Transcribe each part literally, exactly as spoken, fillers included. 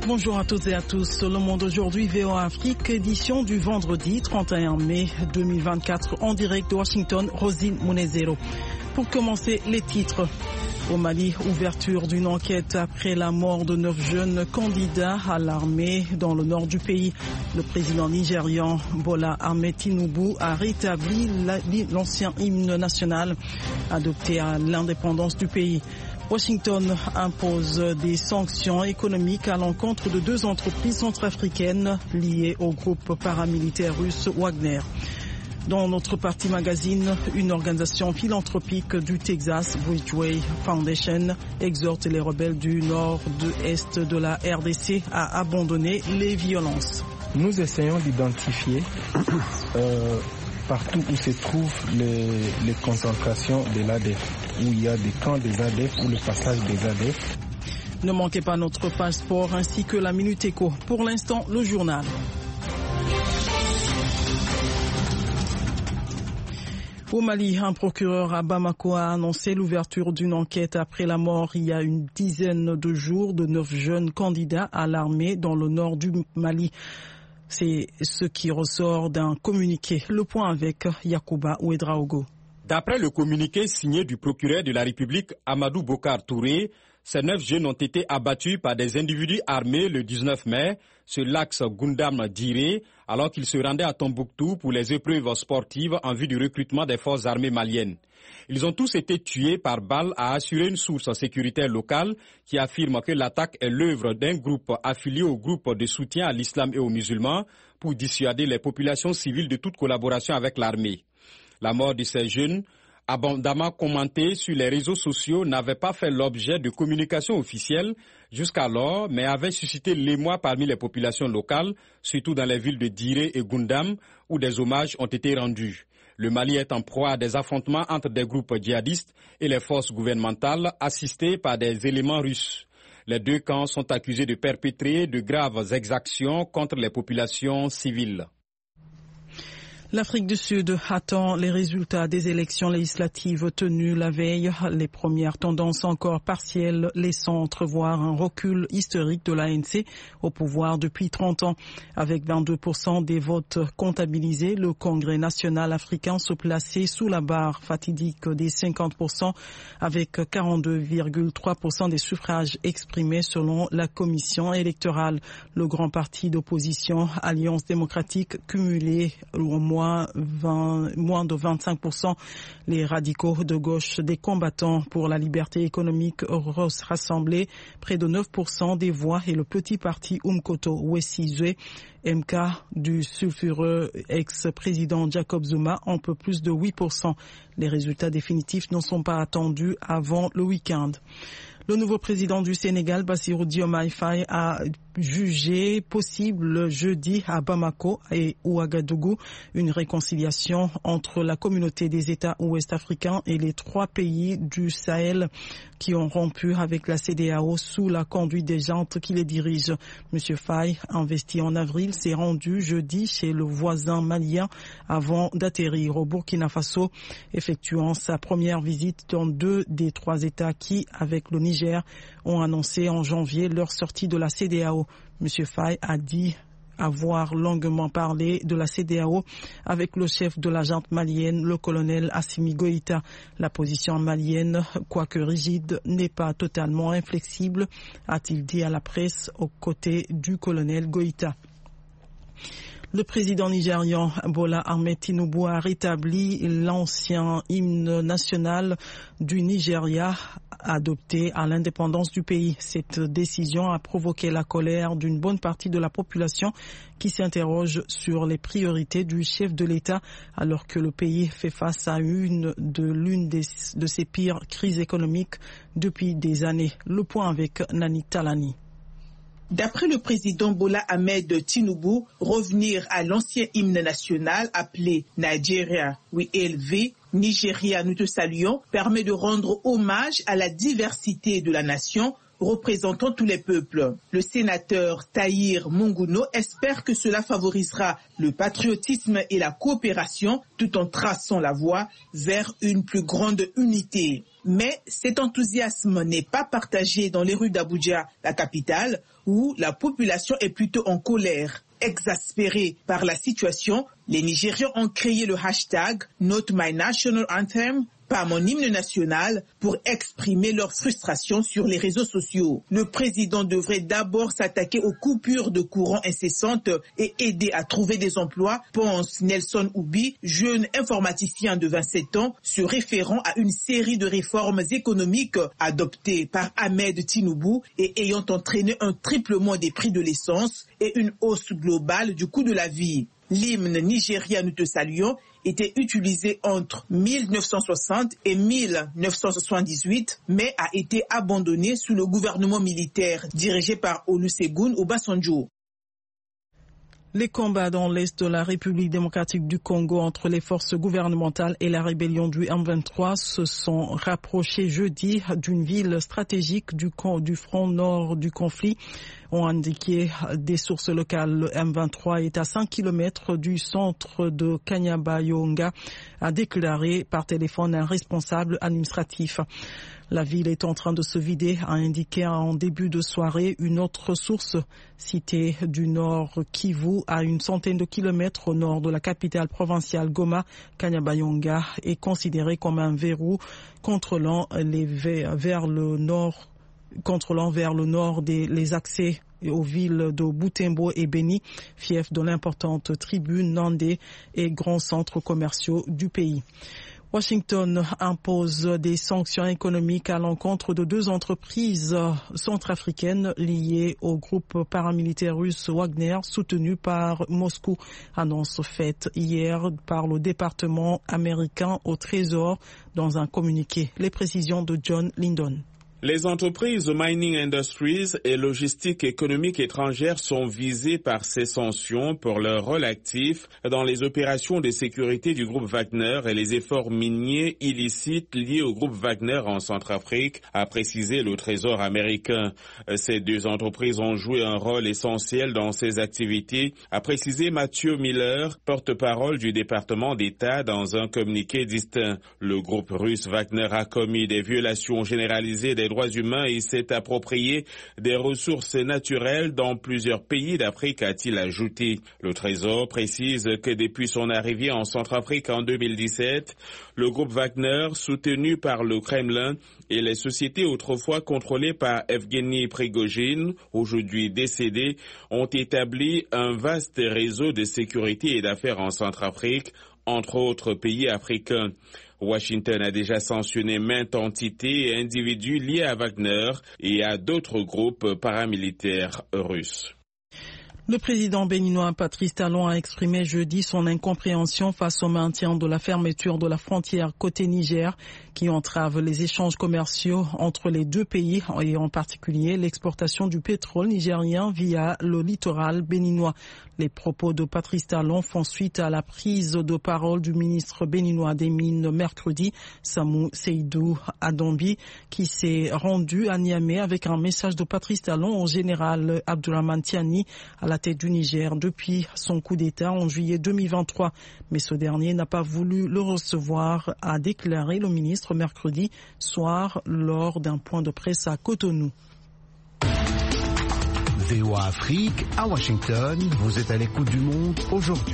Bonjour à toutes et à tous. Le Monde aujourd'hui, V O A Afrique, édition du vendredi trente et un mai deux mille vingt-quatre, en direct de Washington, Rosine Munezero. Pour commencer, les titres. Au Mali, ouverture d'une enquête après la mort de neuf jeunes candidats à l'armée dans le nord du pays. Le président nigérian Bola Ahmed Tinubu a rétabli l'ancien hymne national adopté à l'indépendance du pays. Washington impose des sanctions économiques à l'encontre de deux entreprises centrafricaines liées au groupe paramilitaire russe Wagner. Dans notre partie magazine, une organisation philanthropique du Texas, Bridgeway Foundation, exhorte les rebelles du nord-est de la R D C à abandonner les violences. Nous essayons d'identifier euh, partout où se trouvent les, les concentrations de l'A D F, où il y a des camps des A D F, ou le passage des A D F. Ne manquez pas notre page sport ainsi que la Minute Éco. Pour l'instant, le journal. Au Mali, un procureur à Bamako a annoncé l'ouverture d'une enquête après la mort il y a une dizaine de jours de neuf jeunes candidats à l'armée dans le nord du Mali. C'est ce qui ressort d'un communiqué. Le point avec Yacouba Ouedraogo. D'après le communiqué signé du procureur de la République, Amadou Bokar Touré, ces neuf jeunes ont été abattus par des individus armés le dix-neuf mai sur l'axe Goundam-Diré alors qu'ils se rendaient à Tombouctou pour les épreuves sportives en vue du recrutement des forces armées maliennes. Ils ont tous été tués par balle, a assuré une source sécuritaire locale qui affirme que l'attaque est l'œuvre d'un groupe affilié au groupe de soutien à l'islam et aux musulmans pour dissuader les populations civiles de toute collaboration avec l'armée. La mort de ces jeunes, abondamment commentée sur les réseaux sociaux, n'avait pas fait l'objet de communication officielle jusqu'alors, mais avait suscité l'émoi parmi les populations locales, surtout dans les villes de Diré et Goundam, où des hommages ont été rendus. Le Mali est en proie à des affrontements entre des groupes djihadistes et les forces gouvernementales, assistées par des éléments russes. Les deux camps sont accusés de perpétrer de graves exactions contre les populations civiles. L'Afrique du Sud attend les résultats des élections législatives tenues la veille. Les premières tendances encore partielles laissant entrevoir un recul historique de l'A N C au pouvoir depuis trente ans. Avec vingt-deux pour cent des votes comptabilisés, le Congrès national africain se plaçait sous la barre fatidique des cinquante pour cent avec quarante-deux virgule trois pour cent des suffrages exprimés selon la commission électorale. Le grand parti d'opposition, Alliance démocratique, cumulé au moins vingt, moins de vingt-cinq pour cent. Les radicaux de gauche des combattants pour la liberté économique rassemblés près de neuf pour cent des voix et le petit parti Umkhonto Wesigwe M K du sulfureux ex-président Jacob Zuma un peu plus de huit pour cent. Les résultats définitifs ne sont pas attendus avant le week-end. Le nouveau président du Sénégal, Bassirou Diomaye Faye, a jugé possible jeudi à Bamako et Ouagadougou une réconciliation entre la communauté des États ouest-africains et les trois pays du Sahel qui ont rompu avec la C E D E A O sous la conduite des jantes qui les dirigent. Monsieur Faye, investi en avril, s'est rendu jeudi chez le voisin malien avant d'atterrir au Burkina Faso, effectuant sa première visite dans deux des trois États qui, avec le Niger, ont annoncé en janvier leur sortie de la C E D E A O. Monsieur Faye a dit avoir longuement parlé de la C E D E A O avec le chef de la junte malienne, le colonel Assimi Goïta. La position malienne, quoique rigide, n'est pas totalement inflexible, a-t-il dit à la presse aux côtés du colonel Goïta. Le président nigérian Bola Ahmed Tinubu a rétabli l'ancien hymne national du Nigeria adopté à l'indépendance du pays. Cette décision a provoqué la colère d'une bonne partie de la population qui s'interroge sur les priorités du chef de l'État alors que le pays fait face à une de l'une des, de ses pires crises économiques depuis des années. Le point avec Nani Talani. D'après le président Bola Ahmed Tinubu, revenir à l'ancien hymne national appelé Nigeria We Hail Nigeria, nous te saluons, permet de rendre hommage à la diversité de la nation représentant tous les peuples. Le sénateur Tahir Monguno espère que cela favorisera le patriotisme et la coopération tout en traçant la voie vers une plus grande unité. Mais cet enthousiasme n'est pas partagé dans les rues d'Abuja, la capitale, où la population est plutôt en colère. Exaspérés par la situation, les Nigérians ont créé le hashtag Not My National Anthem, pas mon hymne national, pour exprimer leur frustration sur les réseaux sociaux. Le président devrait d'abord s'attaquer aux coupures de courant incessantes et aider à trouver des emplois, pense Nelson Oubi, jeune informaticien de vingt-sept ans, se référant à une série de réformes économiques adoptées par Ahmed Tinubu et ayant entraîné un triplement des prix de l'essence et une hausse globale du coût de la vie. L'hymne nigérien Nous te saluons était utilisé entre mille neuf cent soixante et mille neuf cent soixante-dix-huit, mais a été abandonné sous le gouvernement militaire dirigé par Olusegun Obasanjo. Les combats dans l'est de la République démocratique du Congo entre les forces gouvernementales et la rébellion du M vingt-trois se sont rapprochés jeudi d'une ville stratégique du, du front nord du conflit, ont indiqué des sources locales. Le M vingt-trois est à cinq kilomètres du centre de Kanyabayonga, a déclaré par téléphone un responsable administratif. La ville est en train de se vider, a indiqué en début de soirée une autre source, citée du nord Kivu, à une centaine de kilomètres au nord de la capitale provinciale Goma. Kanyabayonga est considéré comme un verrou contrôlant les vers le nord, contrôlant vers le nord des les accès aux villes de Butembo et Beni, fief de l'importante tribu Nandé et grands centres commerciaux du pays. Washington impose des sanctions économiques à l'encontre de deux entreprises centrafricaines liées au groupe paramilitaire russe Wagner, soutenu par Moscou. Annonce faite hier par le département américain au Trésor dans un communiqué. Les précisions de John Lyndon. Les entreprises Mining Industries et Logistique économique étrangère sont visées par ces sanctions pour leur rôle actif dans les opérations de sécurité du groupe Wagner et les efforts miniers illicites liés au groupe Wagner en Centrafrique, a précisé le Trésor américain. Ces deux entreprises ont joué un rôle essentiel dans ces activités, a précisé Matthew Miller, porte-parole du département d'État, dans un communiqué distinct. Le groupe russe Wagner a commis des violations généralisées des droits humains et s'est approprié des ressources naturelles dans plusieurs pays d'Afrique, a-t-il ajouté. Le Trésor précise que depuis son arrivée en Centrafrique en deux mille dix-sept, le groupe Wagner, soutenu par le Kremlin, et les sociétés autrefois contrôlées par Evgeny Prigojine, aujourd'hui décédé, ont établi un vaste réseau de sécurité et d'affaires en Centrafrique, entre autres pays africains. Washington a déjà sanctionné maintes entités et individus liés à Wagner et à d'autres groupes paramilitaires russes. Le président béninois Patrice Talon a exprimé jeudi son incompréhension face au maintien de la fermeture de la frontière côté Niger qui entrave les échanges commerciaux entre les deux pays et en particulier l'exportation du pétrole nigérien via le littoral béninois. Les propos de Patrice Talon font suite à la prise de parole du ministre béninois des Mines mercredi, Samou Seydou Adombi, qui s'est rendu à Niamey avec un message de Patrice Talon au général Abdourahmane Tiani à la tête du Niger depuis son coup d'État en juillet deux mille vingt-trois. Mais ce dernier n'a pas voulu le recevoir, a déclaré le ministre mercredi soir lors d'un point de presse à Cotonou. V O A Afrique, à Washington, vous êtes à l'écoute du monde aujourd'hui.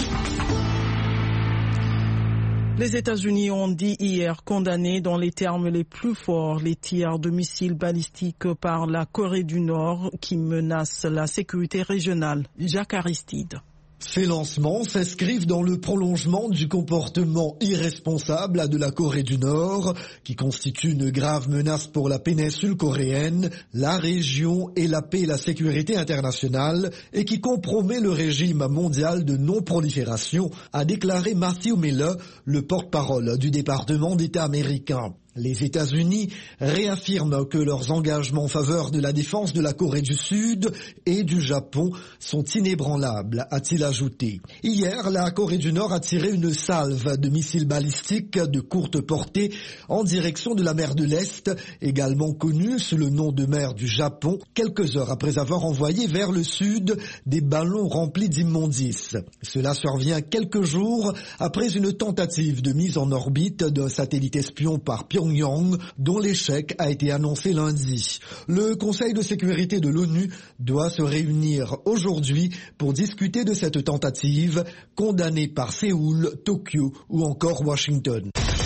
Les États-Unis ont dit hier condamner dans les termes les plus forts les tirs de missiles balistiques par la Corée du Nord qui menacent la sécurité régionale. Jacques Aristide. Ces lancements s'inscrivent dans le prolongement du comportement irresponsable de la Corée du Nord, qui constitue une grave menace pour la péninsule coréenne, la région et la paix et la sécurité internationale, et qui compromet le régime mondial de non-prolifération, a déclaré Matthew Miller, le porte-parole du département d'État américain. Les États-Unis réaffirment que leurs engagements en faveur de la défense de la Corée du Sud et du Japon sont inébranlables, a-t-il ajouté. Hier, la Corée du Nord a tiré une salve de missiles balistiques de courte portée en direction de la mer de l'Est, également connue sous le nom de mer du Japon, quelques heures après avoir envoyé vers le sud des ballons remplis d'immondices. Cela survient quelques jours après une tentative de mise en orbite d'un satellite espion par Pyongyang, dont l'échec a été annoncé lundi. Le Conseil de sécurité de l'ONU doit se réunir aujourd'hui pour discuter de cette tentative, condamnée par Séoul, Tokyo ou encore Washington.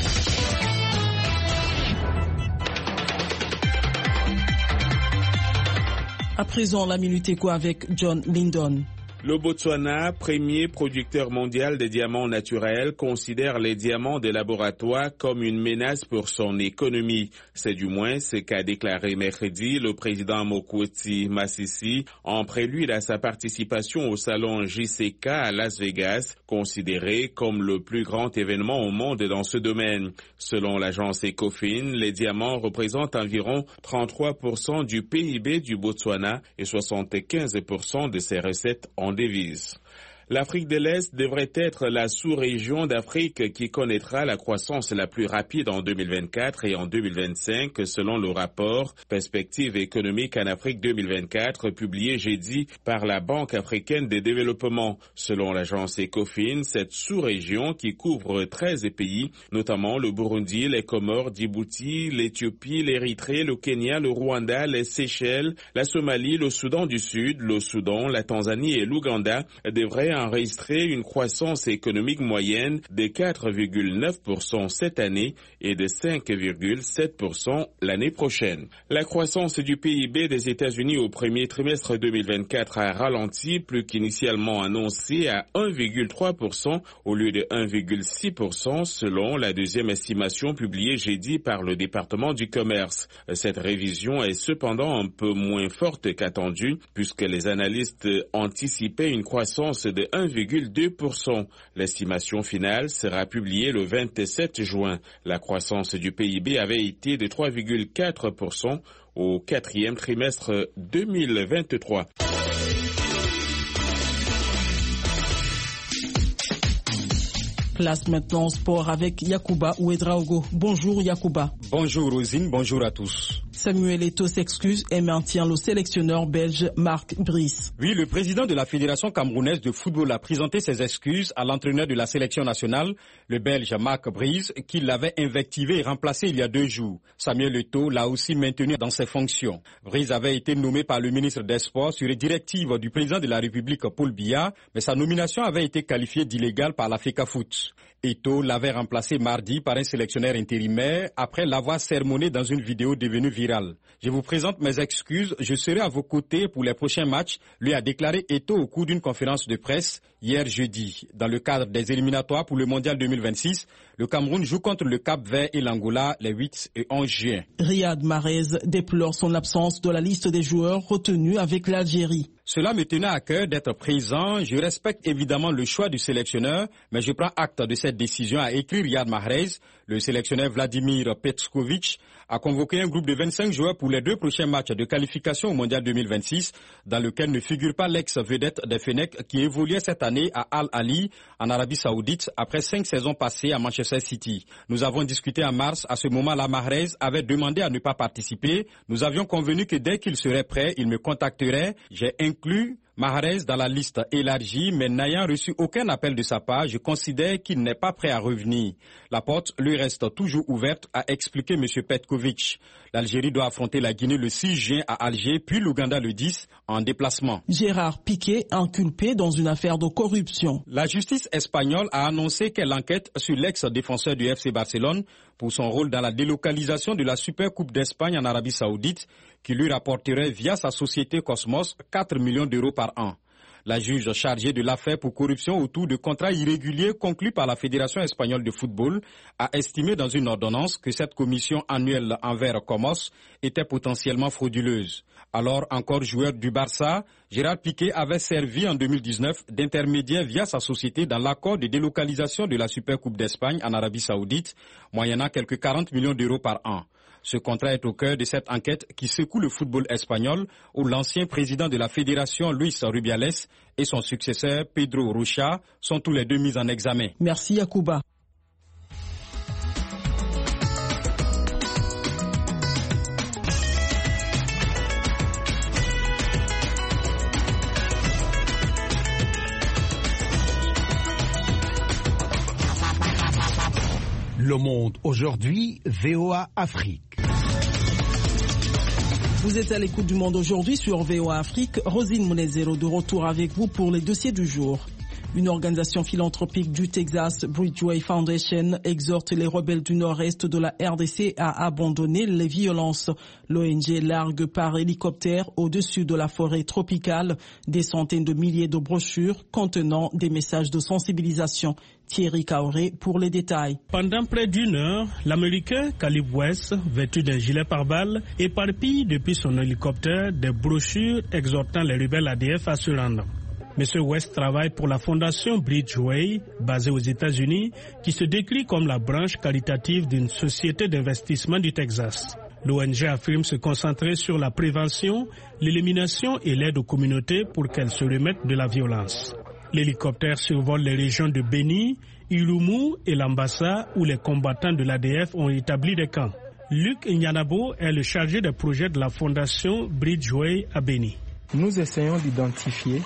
À présent, la Minute Éco avec John Lindon. Le Botswana, premier producteur mondial de diamants naturels, considère les diamants de laboratoire comme une menace pour son économie. C'est du moins ce qu'a déclaré mercredi le président Mokwetsi Masisi en prélude à sa participation au salon J C K à Las Vegas, considéré comme le plus grand événement au monde dans ce domaine. Selon l'agence Ecofin, les diamants représentent environ trente-trois pour cent du P I B du Botswana et soixante-quinze pour cent de ses recettes en devises. L'Afrique de l'Est devrait être la sous-région d'Afrique qui connaîtra la croissance la plus rapide en deux mille vingt-quatre et en deux mille vingt-cinq, selon le rapport Perspectives économiques en Afrique deux mille vingt-quatre publié jeudi par la Banque africaine de développement. Selon l'agence Ecofin, cette sous-région qui couvre treize pays, notamment le Burundi, les Comores, Djibouti, l'Éthiopie, l'Érythrée, le Kenya, le Rwanda, les Seychelles, la Somalie, le Soudan du Sud, le Soudan, la Tanzanie et l'Ouganda, devrait enregistré une croissance économique moyenne de quatre virgule neuf pour cent cette année et de cinq virgule sept pour cent l'année prochaine. La croissance du P I B des États-Unis au premier trimestre deux mille vingt-quatre a ralenti plus qu'initialement annoncé à un virgule trois pour cent au lieu de un virgule six pour cent selon la deuxième estimation publiée jeudi par le département du commerce. Cette révision est cependant un peu moins forte qu'attendue puisque les analystes anticipaient une croissance de un virgule deux pour cent. L'estimation finale sera publiée le vingt-sept juin. La croissance du P I B avait été de trois virgule quatre pour cent au quatrième trimestre deux mille vingt-trois. Place maintenant au sport avec Yacouba Ouedraogo. Bonjour Yacouba. Bonjour Rosine, bonjour à tous. Samuel Eto'o s'excuse et maintient le sélectionneur belge Marc Brice. Oui, le président de la Fédération camerounaise de football a présenté ses excuses à l'entraîneur de la sélection nationale, le belge Marc Brice, qui l'avait invectivé et remplacé il y a deux jours. Samuel Eto'o l'a aussi maintenu dans ses fonctions. Brice avait été nommé par le ministre des Sports sur les directives du président de la République Paul Biya, mais sa nomination avait été qualifiée d'illégale par la FECAFOOT. Eto'o l'avait remplacé mardi par un sélectionneur intérimaire après l'avoir sermonné dans une vidéo devenue virale. Je vous présente mes excuses, je serai à vos côtés pour les prochains matchs, lui a déclaré Eto'o au cours d'une conférence de presse hier jeudi. Dans le cadre des éliminatoires pour le mondial deux mille vingt-six, le Cameroun joue contre le Cap-Vert et l'Angola les huit et onze juin. Riyad Mahrez déplore son absence de la liste des joueurs retenus avec l'Algérie. Cela me tenait à cœur d'être présent. Je respecte évidemment le choix du sélectionneur, mais je prends acte de cette décision, a écrit Riyad Mahrez. Le sélectionneur Vladimir Petkovic a convoqué un groupe de vingt-cinq joueurs pour les deux prochains matchs de qualification au mondial deux mille vingt-six, dans lequel ne figure pas l'ex-vedette des Fennecs qui évoluait cette année à Al Ahly en Arabie Saoudite après cinq saisons passées à Manchester City. Nous avons discuté en mars. À ce moment-là, Mahrez avait demandé à ne pas participer. Nous avions convenu que dès qu'il serait prêt, il me contacterait. J'ai inclus Mahrez dans la liste élargie, mais n'ayant reçu aucun appel de sa part, je considère qu'il n'est pas prêt à revenir. La porte lui reste toujours ouverte, a expliqué M. Petkovic. L'Algérie doit affronter la Guinée le six juin à Alger, puis l'Ouganda le dix en déplacement. Gérard Piqué inculpé dans une affaire de corruption. La justice espagnole a annoncé qu'elle enquête sur l'ex-défenseur du F C Barcelone pour son rôle dans la délocalisation de la Super Coupe d'Espagne en Arabie Saoudite, qui lui rapporterait via sa société Cosmos quatre millions d'euros par an. La juge chargée de l'affaire pour corruption autour de contrats irréguliers conclus par la Fédération espagnole de football a estimé dans une ordonnance que cette commission annuelle envers Comos était potentiellement frauduleuse. Alors encore joueur du Barça, Gérard Piqué avait servi en deux mille dix-neuf d'intermédiaire via sa société dans l'accord de délocalisation de la Supercoupe d'Espagne en Arabie Saoudite, moyennant quelques quarante millions d'euros par an. Ce contrat est au cœur de cette enquête qui secoue le football espagnol où l'ancien président de la fédération, Luis Rubiales, et son successeur, Pedro Rocha, sont tous les deux mis en examen. Merci Yacouba. Le Monde aujourd'hui, V O A Afrique. Vous êtes à l'écoute du Monde aujourd'hui sur V O A Afrique. Rosine Monezero de retour avec vous pour les dossiers du jour. Une organisation philanthropique du Texas, Bridgeway Foundation, exhorte les rebelles du nord-est de la R D C à abandonner les violences. L'O N G largue par hélicoptère au-dessus de la forêt tropicale des centaines de milliers de brochures contenant des messages de sensibilisation. Thierry Kaoré pour les détails. Pendant près d'une heure, l'Américain Caleb West, vêtu d'un gilet pare-balles, éparpille depuis son hélicoptère des brochures exhortant les rebelles A D F à se rendre. M. West travaille pour la fondation Bridgeway, basée aux États-Unis, qui se décrit comme la branche caritative d'une société d'investissement du Texas. L'O N G affirme se concentrer sur la prévention, l'élimination et l'aide aux communautés pour qu'elles se remettent de la violence. L'hélicoptère survole les régions de Beni, Irumu et Lambassa où les combattants de l'A D F ont établi des camps. Luc Nyanabo est le chargé des projets de la fondation Bridgeway à Beni. Nous essayons d'identifier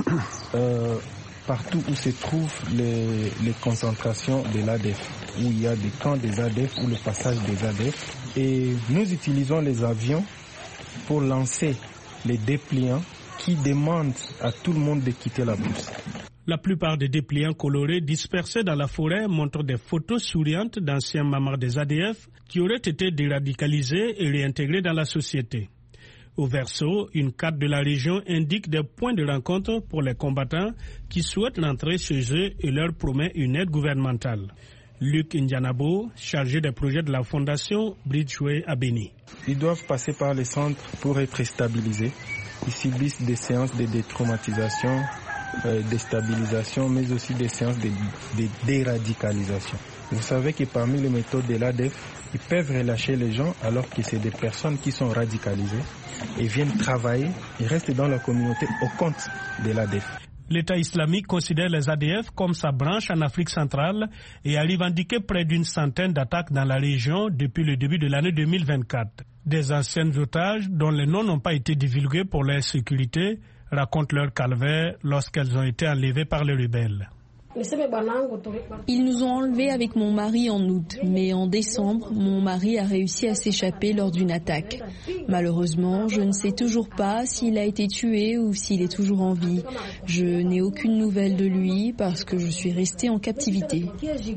euh, partout où se trouvent les, les concentrations de l'A D F, où il y a des camps des A D F ou le passage des A D F. Et nous utilisons les avions pour lancer les dépliants qui demandent à tout le monde de quitter la bourse. La plupart des dépliants colorés dispersés dans la forêt montrent des photos souriantes d'anciens mamars des A D F qui auraient été déradicalisés et réintégrés dans la société. Au verso, une carte de la région indique des points de rencontre pour les combattants qui souhaitent rentrer chez eux et leur promet une aide gouvernementale. Luc Ndianabo, chargé des projets de la fondation Bridgeway à Beni. Ils doivent passer par les centres pour être stabilisés. Ils subissent des séances de détraumatisation, euh, de stabilisation, mais aussi des séances de, de déradicalisation. Vous savez que parmi les méthodes de l'A D F, ils peuvent relâcher les gens alors que c'est des personnes qui sont radicalisées et viennent travailler et restent dans la communauté au compte de l'A D F. L'État islamique considère les A D F comme sa branche en Afrique centrale et a revendiqué près d'une centaine d'attaques dans la région depuis le début de l'année deux mille vingt-quatre. Des anciennes otages, dont les noms n'ont pas été divulgués pour leur sécurité, racontent leur calvaire lorsqu'elles ont été enlevées par les rebelles. Ils nous ont enlevés avec mon mari en août, mais en décembre, mon mari a réussi à s'échapper lors d'une attaque. Malheureusement, je ne sais toujours pas s'il a été tué ou s'il est toujours en vie. Je n'ai aucune nouvelle de lui parce que je suis restée en captivité.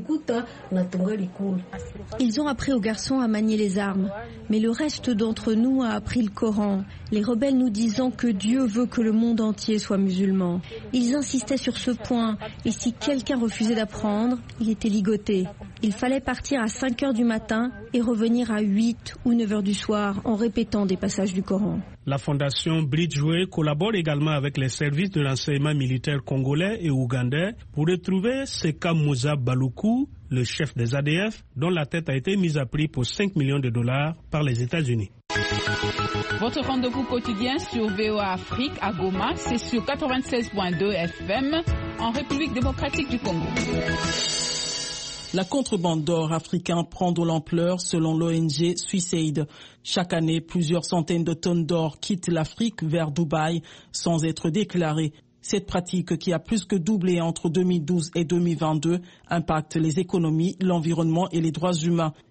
Ils ont appris aux garçons à manier les armes, mais le reste d'entre nous a appris le Coran, les rebelles nous disant que Dieu veut que le monde entier soit musulman. Ils insistaient sur ce point, et si quelqu'un refusait d'apprendre, il était ligoté. Il fallait partir à cinq heures du matin et revenir à huit ou neuf heures du soir en répétant des passages du Coran. La fondation Bridgeway collabore également avec les services de renseignement militaire congolais et ougandais pour retrouver Seka Moussa Baloukou, le chef des A D F, dont la tête a été mise à prix pour cinq millions de dollars par les États-Unis. Votre rendez-vous quotidien sur V O A Afrique à Goma, c'est sur quatre-vingt-seize point deux F M en République démocratique du Congo. La contrebande d'or africain prend de l'ampleur selon l'O N G Suicide. Chaque année, plusieurs centaines de tonnes d'or quittent l'Afrique vers Dubaï sans être déclarées. Cette pratique, qui a plus que doublé entre deux mille douze et deux mille vingt-deux, impacte les économies, l'environnement et les droits humains.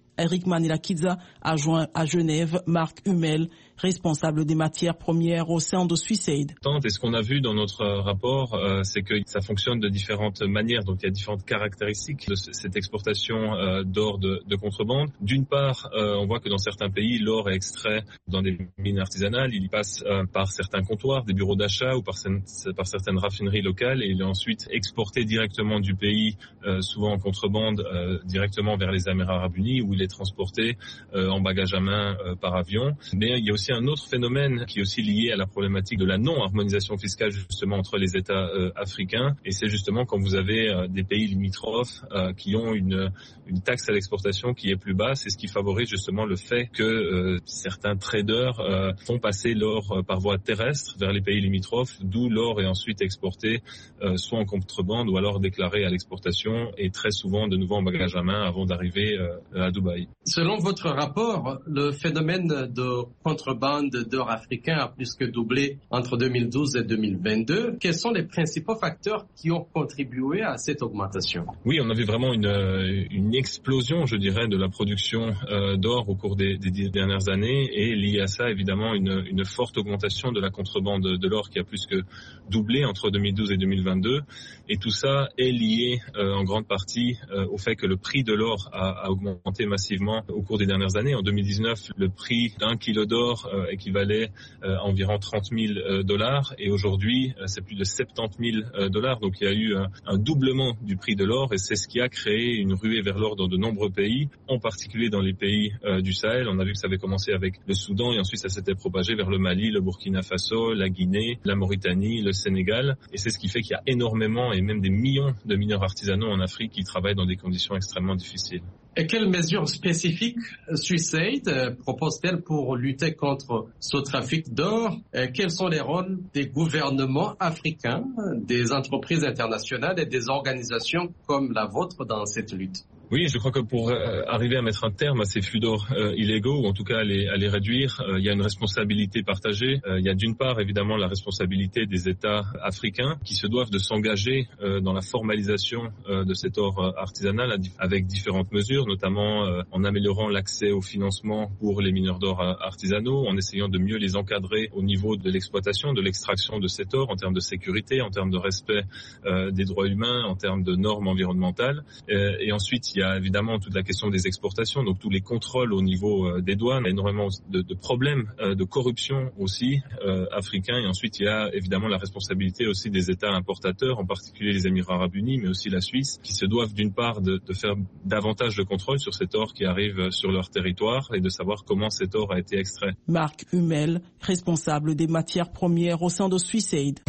Eric Manilakidza a joint à Genève Marc Hummel, responsable des matières premières au sein de Swissaid. Et ce qu'on a vu dans notre rapport, euh, c'est que ça fonctionne de différentes manières. Donc il y a différentes caractéristiques de cette exportation euh, d'or de, de contrebande. D'une part, euh, on voit que dans certains pays, l'or est extrait dans des mines artisanales. Il passe euh, par certains comptoirs, des bureaux d'achat ou par, par certaines raffineries locales et il est ensuite exporté directement du pays, euh, souvent en contrebande, euh, directement vers les Émirats arabes unis où il est transporté euh, en bagage à main euh, par avion. Mais il y a aussi un autre phénomène qui est aussi lié à la problématique de la non-harmonisation fiscale justement entre les États euh, africains. Et c'est justement quand vous avez euh, des pays limitrophes euh, qui ont une, une taxe à l'exportation qui est plus basse, et ce qui favorise justement le fait que euh, certains traders euh, font passer l'or euh, par voie terrestre vers les pays limitrophes, d'où l'or est ensuite exporté euh, soit en contrebande ou alors déclaré à l'exportation et très souvent de nouveau en bagage à main avant d'arriver euh, à Dubaï. Selon votre rapport, le phénomène de contrebande d'or africain a plus que doublé entre deux mille douze et deux mille vingt-deux. Quels sont les principaux facteurs qui ont contribué à cette augmentation? Oui, on a vu vraiment une, une explosion, je dirais, de la production euh, d'or au cours des, des dernières années et lié à ça, évidemment, une, une forte augmentation de la contrebande de l'or qui a plus que doublé entre deux mille douze et deux mille vingt-deux. Et tout ça est lié euh, en grande partie euh, au fait que le prix de l'or a, a augmenté massivement au cours des dernières années. En deux mille dix-neuf, le prix d'un kilo d'or euh, équivalait euh, à environ trente mille dollars et aujourd'hui, euh, c'est plus de soixante-dix mille dollars. Donc il y a eu un, un doublement du prix de l'or et c'est ce qui a créé une ruée vers l'or dans de nombreux pays, en particulier dans les pays euh, du Sahel. On a vu que ça avait commencé avec le Soudan et ensuite ça s'était propagé vers le Mali, le Burkina Faso, la Guinée, la Mauritanie, le Sénégal. Et c'est ce qui fait qu'il y a énormément et même des millions de mineurs artisanaux en Afrique qui travaillent dans des conditions extrêmement difficiles. Et quelles mesures spécifiques Swissaid propose-t-elle pour lutter contre ce trafic d'or? Quels sont les rôles des gouvernements africains, des entreprises internationales et des organisations comme la vôtre dans cette lutte? Oui, je crois que pour euh, arriver à mettre un terme à ces flux d'or euh, illégaux, ou en tout cas à les, à les réduire, euh, il y a une responsabilité partagée. Euh, il y a d'une part évidemment la responsabilité des États africains qui se doivent de s'engager euh, dans la formalisation euh, de cet or euh, artisanal avec différentes mesures, notamment euh, en améliorant l'accès au financement pour les mineurs d'or euh, artisanaux, en essayant de mieux les encadrer au niveau de l'exploitation, de l'extraction de cet or, en termes de sécurité, en termes de respect euh, des droits humains, en termes de normes environnementales. Euh, et ensuite, il Il y a évidemment toute la question des exportations, donc tous les contrôles au niveau euh, des douanes. Il y a énormément de, de problèmes euh, de corruption aussi euh, africains. Et ensuite, il y a évidemment la responsabilité aussi des États importateurs, en particulier les Émirats arabes unis, mais aussi la Suisse, qui se doivent d'une part de, de faire davantage de contrôles sur cet or qui arrive sur leur territoire et de savoir comment cet or a été extrait. Marc Hummel, responsable des matières premières au sein de Swissaid.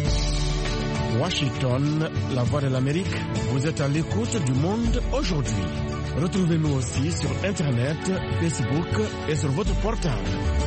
Washington, la voix de l'Amérique, vous êtes à l'écoute du monde aujourd'hui. Retrouvez-nous aussi sur Internet, Facebook et sur votre portable.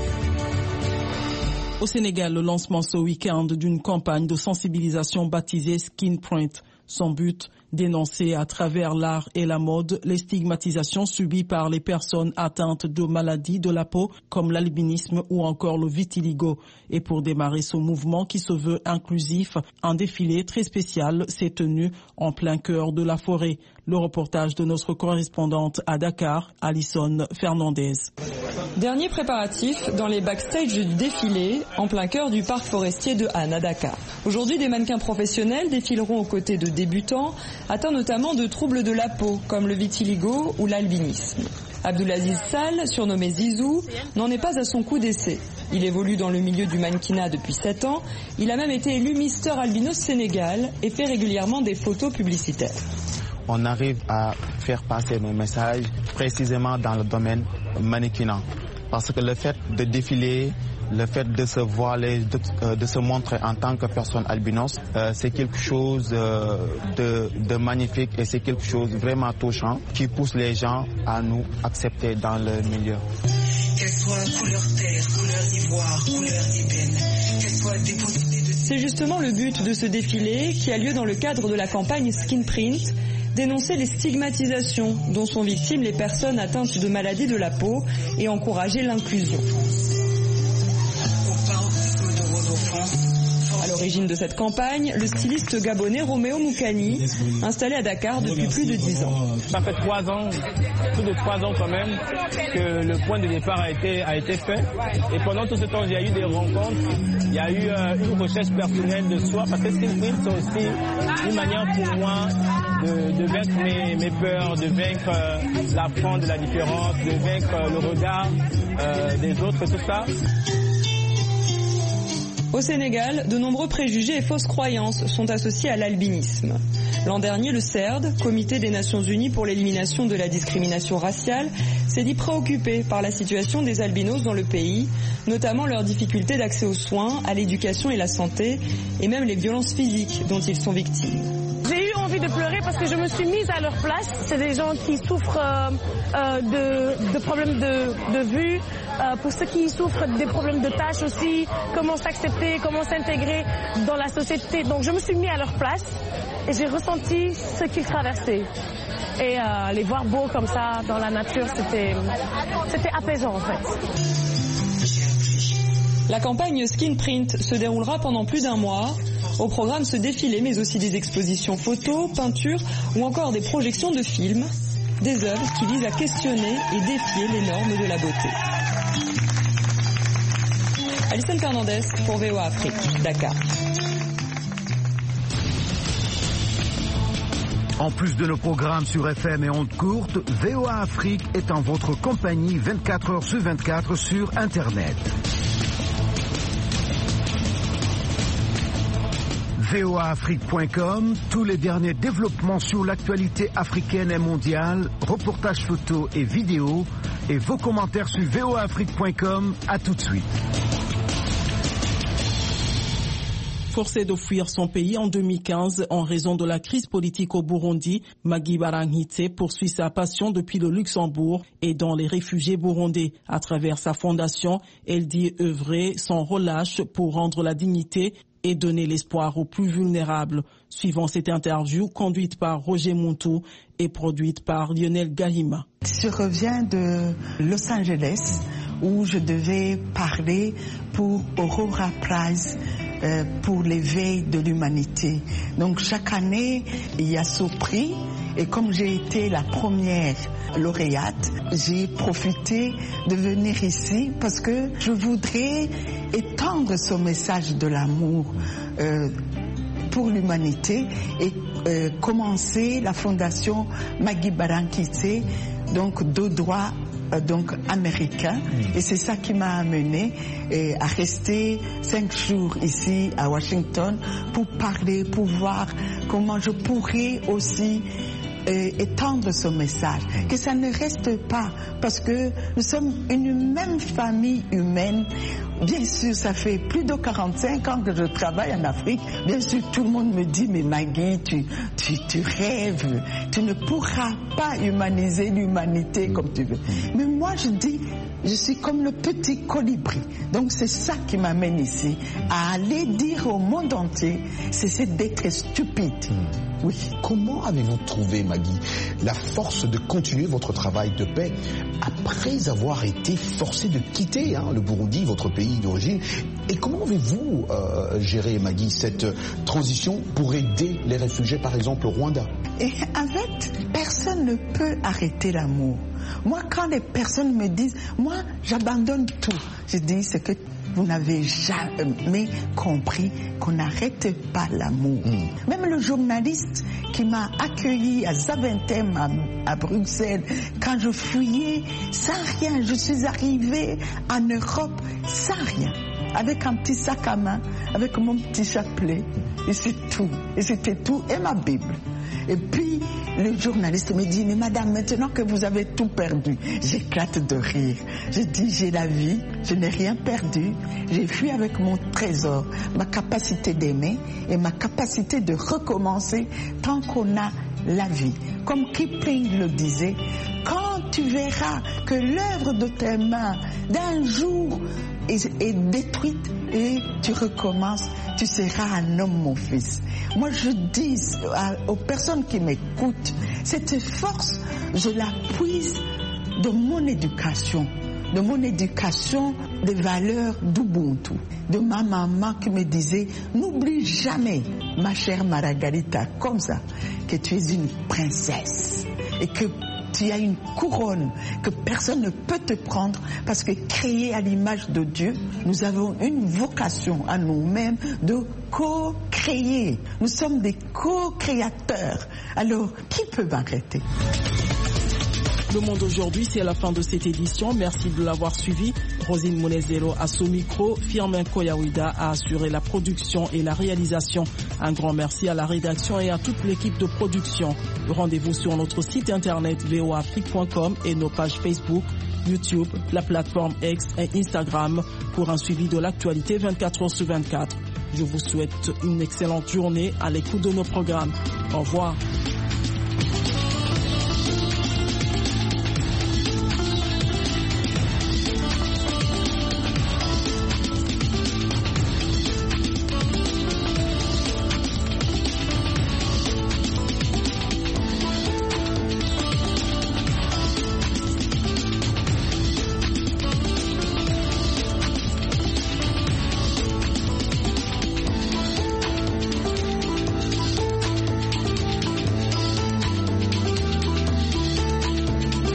Au Sénégal, le lancement ce week-end d'une campagne de sensibilisation baptisée Skin Print. Son but, dénoncer à travers l'art et la mode les stigmatisations subies par les personnes atteintes de maladies de la peau comme l'albinisme ou encore le vitiligo. Et pour démarrer ce mouvement qui se veut inclusif, un défilé très spécial s'est tenu en plein cœur de la forêt. Le reportage de notre correspondante à Dakar, Alison Fernandez. Dernier préparatif dans les backstage du défilé en plein cœur du parc forestier de Han à Dakar. Aujourd'hui, des mannequins professionnels défileront aux côtés de débutants atteints notamment de troubles de la peau comme le vitiligo ou l'albinisme. Abdoulaziz Sall, surnommé Zizou, n'en est pas à son coup d'essai. Il évolue dans le milieu du mannequinat depuis sept ans. Il a même été élu Mister Albinos Sénégal et fait régulièrement des photos publicitaires. On arrive à faire passer nos messages précisément dans le domaine mannequinat. Parce que le fait de défiler, le fait de se voiler, de, euh, de se montrer en tant que personne albinos, euh, c'est quelque chose euh, de, de magnifique et c'est quelque chose vraiment touchant qui pousse les gens à nous accepter dans le milieu. Qu'elle soit couleur terre, couleur ivoire, couleur ébène, qu'elle soit déposée de... C'est justement le but de ce défilé qui a lieu dans le cadre de la campagne Skin Print, dénoncer les stigmatisations dont sont victimes les personnes atteintes de maladies de la peau et encourager l'inclusion. On parle de France. Alors l'origine de cette campagne, le styliste gabonais Roméo Moukani, installé à Dakar depuis plus de dix ans. Ça fait trois ans, plus de trois ans quand même, que le point de départ a été, a été fait. Et pendant tout ce temps, il y a eu des rencontres, il y a eu euh, une recherche personnelle de soi, parce que Skin Print, c'est aussi une manière pour moi de, de vaincre mes, mes peurs, de vaincre euh, l'affront de la différence, de vaincre euh, le regard euh, des autres, tout ça. Au Sénégal, de nombreux préjugés et fausses croyances sont associés à l'albinisme. L'an dernier, le C E R D, Comité des Nations Unies pour l'élimination de la discrimination raciale, s'est dit préoccupé par la situation des albinos dans le pays, notamment leurs difficultés d'accès aux soins, à l'éducation et la santé, et même les violences physiques dont ils sont victimes. J'ai eu envie de pleurer parce que je me suis mise à leur place. C'est des gens qui souffrent euh, euh, de, de problèmes de, de vue, euh, pour ceux qui souffrent des problèmes de tâches aussi, comment s'accepter, comment s'intégrer dans la société. Donc je me suis mise à leur place et j'ai ressenti ce qu'ils traversaient. Et euh, les voir beaux comme ça dans la nature, c'était, c'était apaisant en fait. La campagne Skin Print se déroulera pendant plus d'un mois. Au programme, ce défilé, mais aussi des expositions photos, peintures ou encore des projections de films. Des œuvres qui visent à questionner et défier les normes de la beauté. Alison Fernandez pour V O A Afrique, Dakar. En plus de nos programmes sur F M et ondes courtes, V O A Afrique est en votre compagnie vingt-quatre heures sur vingt-quatre sur Internet. V O A Afrique point com, tous les derniers développements sur l'actualité africaine et mondiale, reportages photos et vidéos, et vos commentaires sur V O A Afrique point com. À tout de suite. Forcé de fuir son pays en deux mille quinze en raison de la crise politique au Burundi, Magui Barangitse poursuit sa passion depuis le Luxembourg et dans les réfugiés burundais. À travers sa fondation, elle dit œuvrer sans relâche pour rendre la dignité et donner l'espoir aux plus vulnérables. Suivant cette interview conduite par Roger Montou et produite par Lionel Galima. Je reviens de Los Angeles où je devais parler pour Aurora Prize euh, pour l'éveil de l'humanité. Donc chaque année, il y a ce prix et comme j'ai été la première lauréate, j'ai profité de venir ici parce que je voudrais étendre ce message de l'amour euh, pour l'humanité et euh, commencer la fondation Magui Barangitse, donc de droit euh, donc américain, et c'est ça qui m'a amené euh, à rester cinq jours ici à Washington pour parler, pour voir comment je pourrais aussi Euh, étendre ce message, que ça ne reste pas, parce que nous sommes une même famille humaine. Bien sûr, ça fait plus de quarante-cinq ans que je travaille en Afrique. Bien sûr, tout le monde me dit, mais Magui, tu, tu, tu rêves, tu ne pourras pas humaniser l'humanité comme tu veux. Mais moi, je dis, je suis comme le petit colibri. Donc c'est ça qui m'amène ici, à aller dire au monde entier, c'est d'être stupide. Oui. Comment avez-vous trouvé, Magui, la force de continuer votre travail de paix après avoir été forcé de quitter hein, le Burundi, votre pays d'origine? Et comment avez-vous euh, géré, Magui, cette transition pour aider les réfugiés, par exemple, au Rwanda? Et avec, personne ne peut arrêter l'amour. Moi, quand les personnes me disent, moi, j'abandonne tout, je dis, c'est que vous n'avez jamais compris qu'on n'arrête pas l'amour. Mmh. Même le journaliste qui m'a accueilli à Zaventem, à, à Bruxelles, quand je fuyais, sans rien, je suis arrivée en Europe sans rien, avec un petit sac à main, avec mon petit chapelet, et c'est tout. Et c'était tout, et ma Bible. Et puis, le journaliste me dit, mais madame, maintenant que vous avez tout perdu, j'éclate de rire. Je dis, j'ai la vie, je n'ai rien perdu. J'ai fui avec mon trésor, ma capacité d'aimer et ma capacité de recommencer tant qu'on a la vie. Comme Kipling le disait, quand tu verras que l'œuvre de tes mains d'un jour est, est détruite et tu recommences, tu seras un homme, mon fils. Moi, je dis à, aux personnes qui m'écoutent, cette force, je la puise de mon éducation, de mon éducation des valeurs d'Ubuntu, de ma maman qui me disait n'oublie jamais, ma chère Margarita, comme ça, que tu es une princesse et que tu as une couronne que personne ne peut te prendre parce que créé à l'image de Dieu, nous avons une vocation à nous-mêmes de co-créer. Nous sommes des co-créateurs. Alors, qui peut m'arrêter? Le Monde aujourd'hui, c'est la fin de cette édition. Merci de l'avoir suivi. Rosine Monezero à ce micro. Firmin Koyawida a assuré la production et la réalisation. Un grand merci à la rédaction et à toute l'équipe de production. Rendez-vous sur notre site internet v o afrique point com et nos pages Facebook, YouTube, la plateforme X et Instagram pour un suivi de l'actualité vingt-quatre heures sur vingt-quatre. Je vous souhaite une excellente journée à l'écoute de nos programmes. Au revoir.